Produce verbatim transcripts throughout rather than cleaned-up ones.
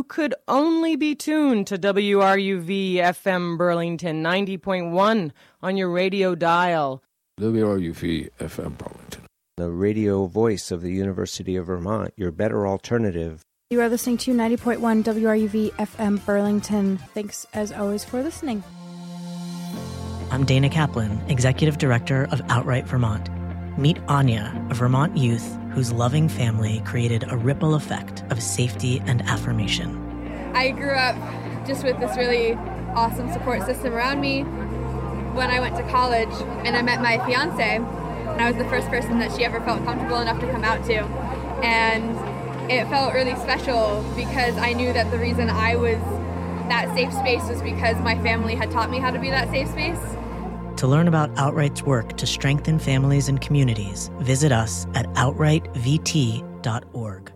you could only be tuned to W R U V F M Burlington ninety point one on your radio dial. W R U V F M Burlington, the radio voice of the University of Vermont, your better alternative. You are listening to ninety point one W R U V F M Burlington. Thanks, as always, for listening. I'm Dana Kaplan, Executive Director of Outright Vermont. Meet Anya, a Vermont youth whose loving family created a ripple effect of safety and affirmation. I grew up just with this really awesome support system around me. When I went to college and I met my fiance, and I was the first person that she ever felt comfortable enough to come out to. And it felt really special because I knew that the reason I was that safe space was because my family had taught me how to be that safe space. To learn about Outright's work to strengthen families and communities, visit us at outright v t dot org.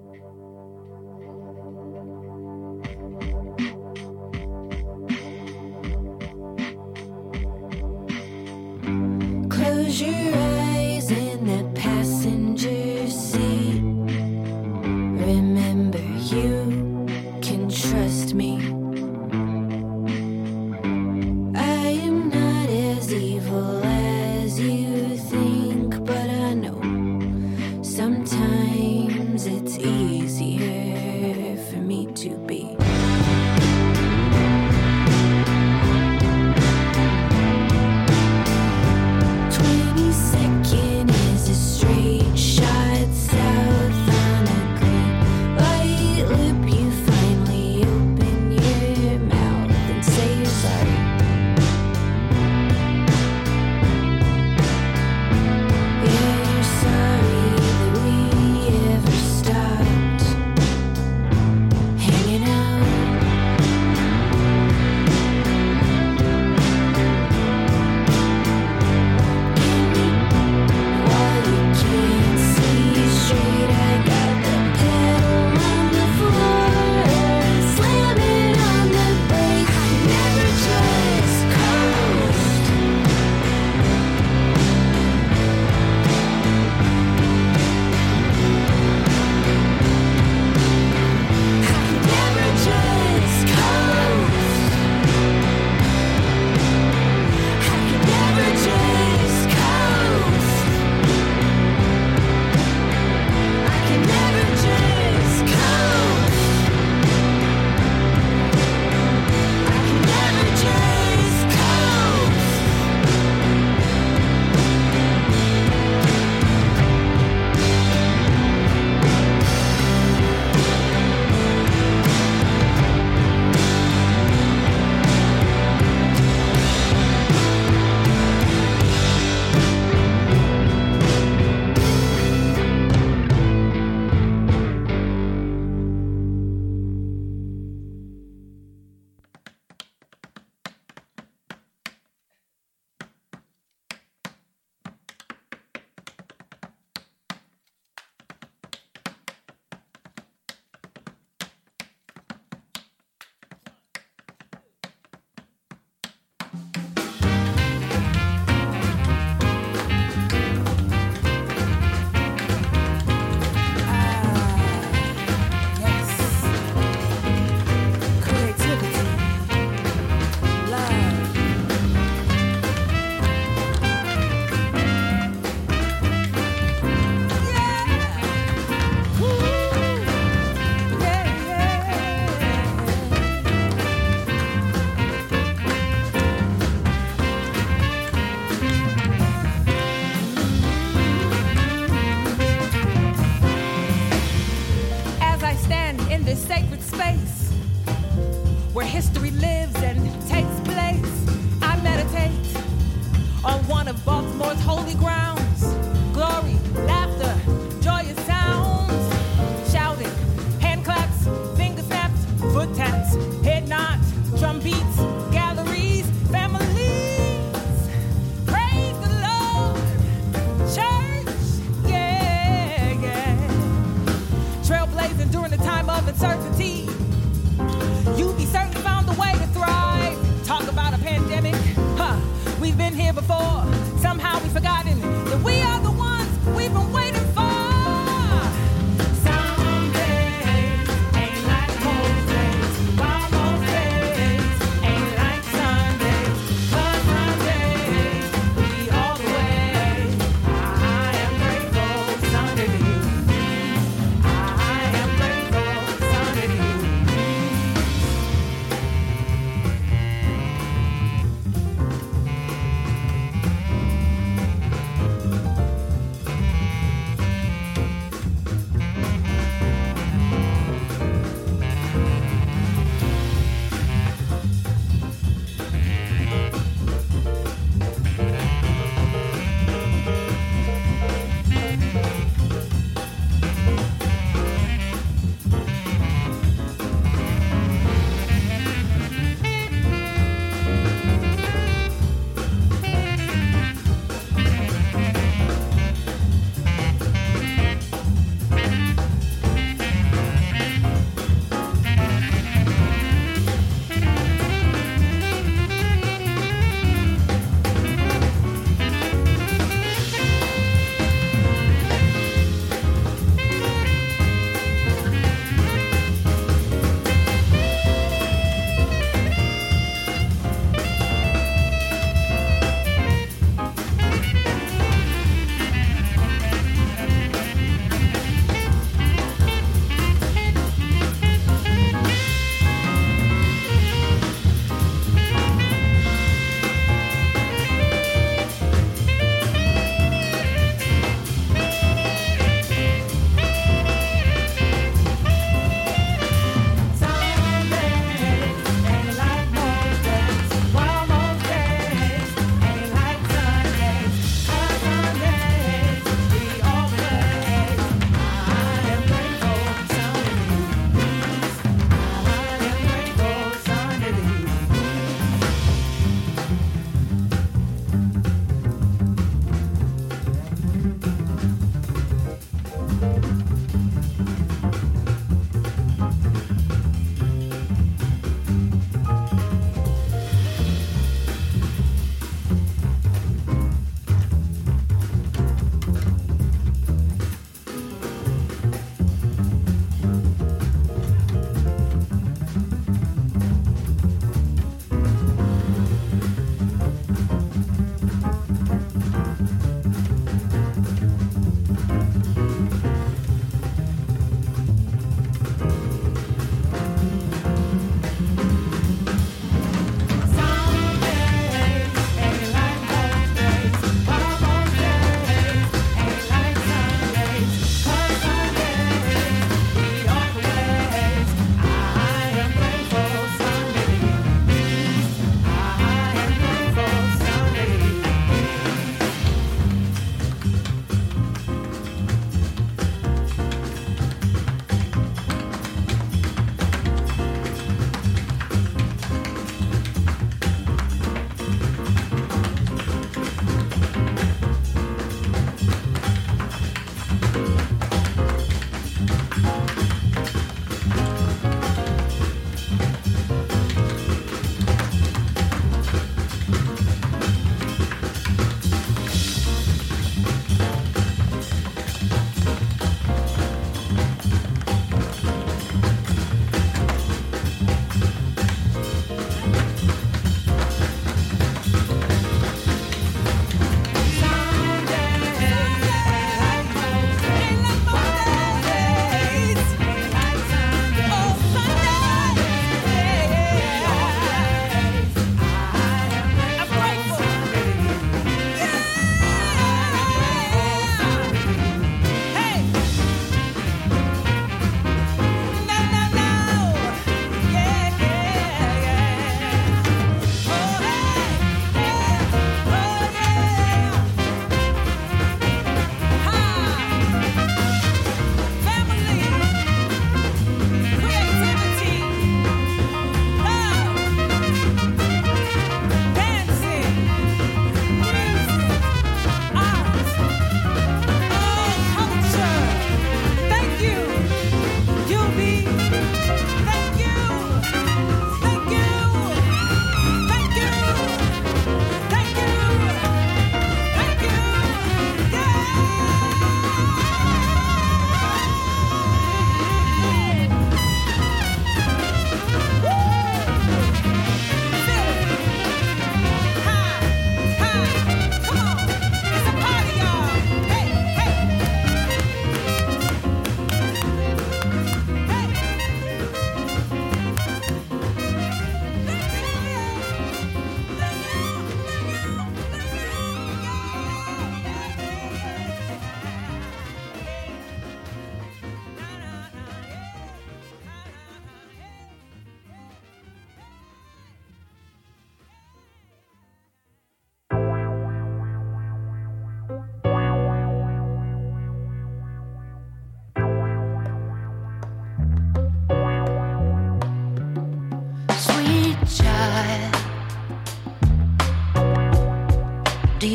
Close your eyes in the passenger seat. Remember, you can trust me. I am not as evil as you think, but I know sometimes it's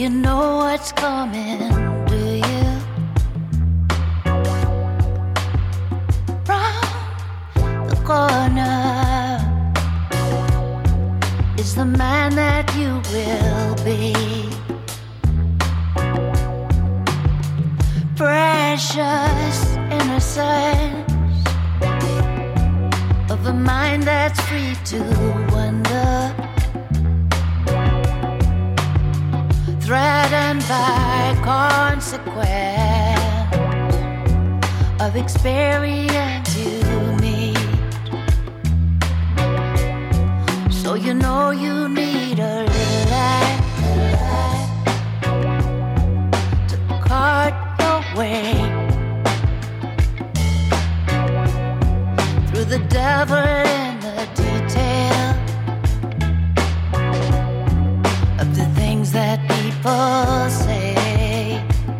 you know what's coming, do you? Round the corner is the man that you will be. Precious innocence of a mind that's free to wonder, threatened by consequence of experience you meet. So you know you need a light to cut your way through the devil in the detail of the things that people say.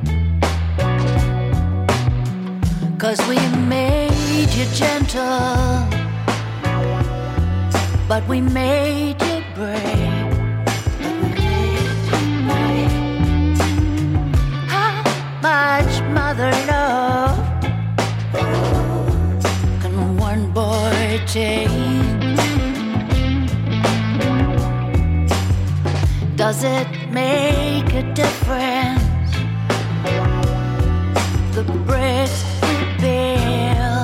'Cause we made you gentle, but we made you brave. But we made you brave. How much mother love can one boy take? Does it make a difference? The bricks we build,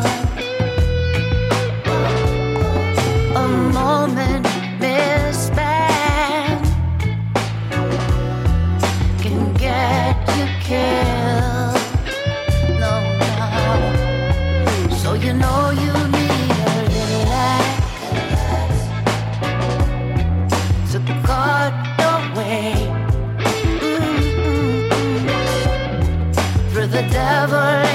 a moment misspent can get you killed. No, no. So you know you need a little light to cut your way mm-hmm. through the devil